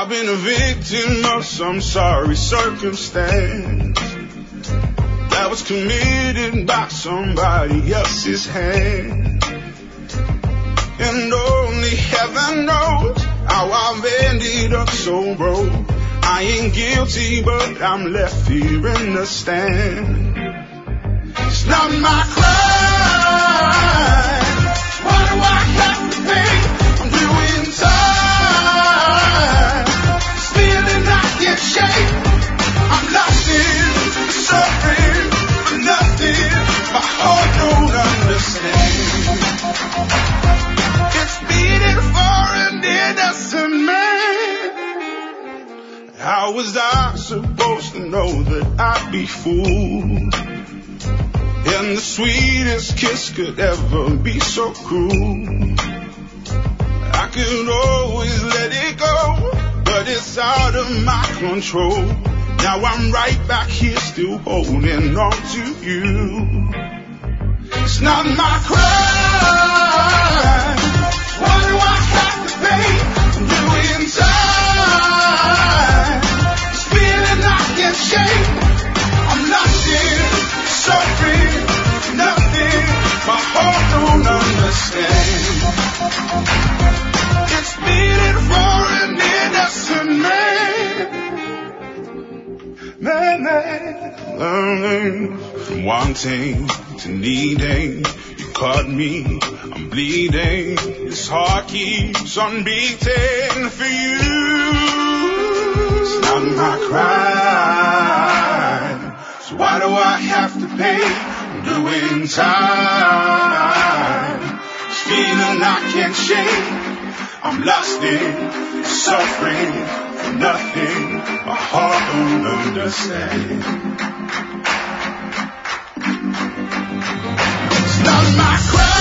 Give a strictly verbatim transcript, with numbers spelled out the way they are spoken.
I've been a victim of some sorry circumstance that was committed by somebody else's hand. And only heaven knows how I've ended up so broke. I ain't guilty, but I'm left here in the stand. It's not my crime. Why do I have to pay? I'm doing time. Still in not yet shape. I'm lost in suffering for nothing. My heart don't understand. It's beating for an innocent man. How was I supposed to know that I'd be fooled? And the sweetest kiss could ever be so cruel. I could always let it go, but it's out of my control. Now I'm right back here still holding on to you. It's not my crime. Why do I have to pay? I'm doing time. This feeling I can't shake. I'm lost in suffering. Nothing, my heart don't understand. It's beating for an innocent man. Man, man. Learning from wanting to needing. You caught me, I'm bleeding. This heart keeps on beating for you. It's not my crime. So why do I have to pay? Doing time, this feeling I can't shake. I'm lost in suffering for nothing. My heart don't understand. It's not my crime.